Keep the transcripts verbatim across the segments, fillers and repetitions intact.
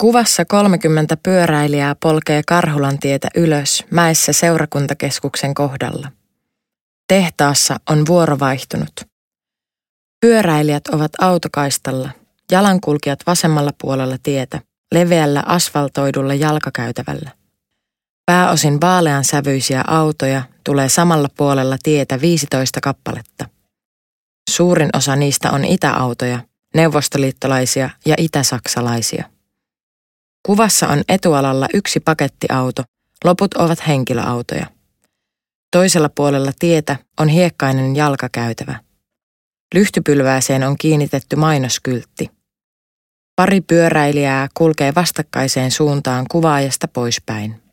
Kuvassa kolmekymmentä pyöräilijää polkee Karhulantietä ylös mäessä seurakuntakeskuksen kohdalla. Tehtaassa on vuoro vaihtunut. Pyöräilijät ovat autokaistalla, jalankulkijat vasemmalla puolella tietä, leveällä asfaltoidulla jalkakäytävällä. Pääosin vaalean sävyisiä autoja tulee samalla puolella tietä viisitoista kappaletta. Suurin osa niistä on itäautoja, neuvostoliittolaisia ja itäsaksalaisia. Kuvassa on etualalla yksi pakettiauto, loput ovat henkilöautoja. Toisella puolella tietä on hiekkainen jalkakäytävä. Lyhtypylvääseen on kiinnitetty mainoskyltti. Pari pyöräilijää kulkee vastakkaiseen suuntaan kuvaajasta poispäin.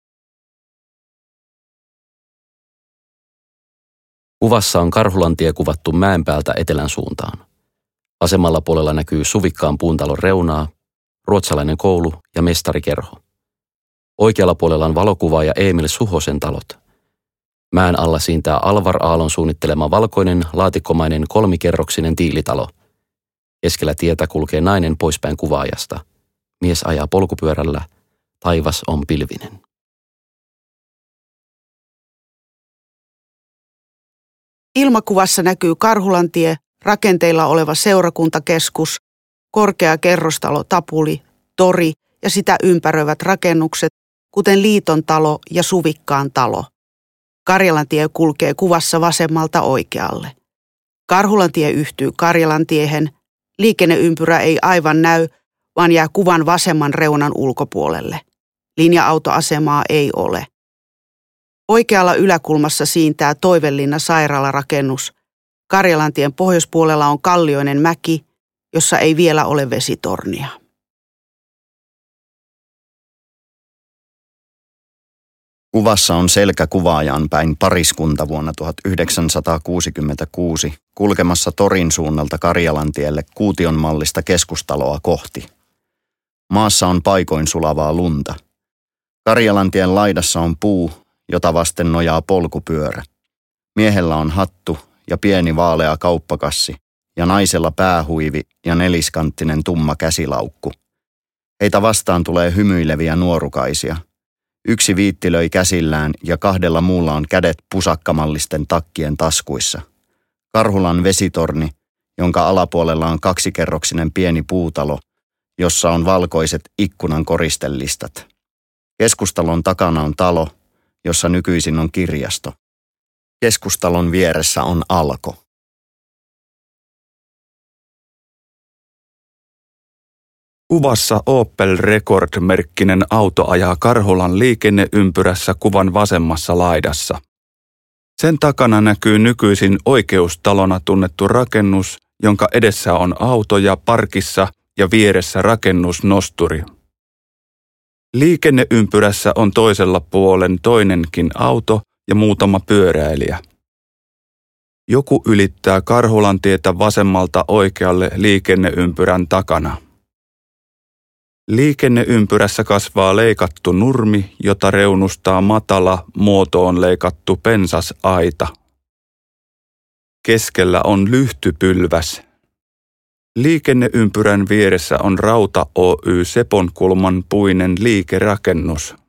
Kuvassa on Karhulantie kuvattu mäen päältä etelän suuntaan. Vasemmalla puolella näkyy suvikkaan puuntalon reunaa, ruotsalainen koulu ja mestarikerho. Oikealla puolella on valokuvaaja Emil Suhosen talot. Mäen alla siintää Alvar Aallon suunnittelema valkoinen, laatikkomainen kolmikerroksinen tiilitalo. Keskellä tietä kulkee nainen poispäin kuvaajasta. Mies ajaa polkupyörällä. Taivas on pilvinen. Ilmakuvassa näkyy Karhulantie, rakenteilla oleva seurakuntakeskus, korkea kerrostalo Tapuli, tori ja sitä ympäröivät rakennukset, kuten Liiton talo ja Suvikkaan talo. Karjalantie kulkee kuvassa vasemmalta oikealle. Karhulantie yhtyy Karjalantiehen, liikenneympyrä ei aivan näy, vaan jää kuvan vasemman reunan ulkopuolelle. Linja-autoasemaa ei ole. Oikealla yläkulmassa siintää Toivelinna sairaalarakennus. Karjalantien pohjoispuolella on kallioinen mäki, jossa ei vielä ole vesitornia. Kuvassa on selkäkuvaajaan päin pariskunta vuonna tuhatyhdeksänsataakuusikymmentäkuusi kulkemassa torin suunnalta Karjalantielle Kuution mallista keskustaloa kohti. Maassa on paikoin sulavaa lunta. Karjalantien laidassa on puu, jota vasten nojaa polkupyörä. Miehellä on hattu ja pieni vaalea kauppakassi ja naisella päähuivi ja neliskanttinen tumma käsilaukku. Heitä vastaan tulee hymyileviä nuorukaisia. Yksi viittilöi käsillään ja kahdella muulla on kädet pusakkamallisten takkien taskuissa. Karhulan vesitorni, jonka alapuolella on kaksikerroksinen pieni puutalo, jossa on valkoiset ikkunan koristelistat. Keskustalon takana on talo, jossa nykyisin on kirjasto. Keskustalon vieressä on Alko. Kuvassa Opel Record-merkkinen auto ajaa Karhulan liikenneympyrässä kuvan vasemmassa laidassa. Sen takana näkyy nykyisin Oikeustalona tunnettu rakennus, jonka edessä on autoja parkissa ja vieressä rakennusnosturi. Liikenneympyrässä on toisella puolen toinenkin auto ja muutama pyöräilijä. Joku ylittää Karhulantietä vasemmalta oikealle liikenneympyrän takana. Liikenneympyrässä kasvaa leikattu nurmi, jota reunustaa matala, muotoon leikattu pensasaita. Keskellä on lyhtypylväs. Liikenneympyrän vieressä on Rauta Oy Seponkulman puinen liikerakennus.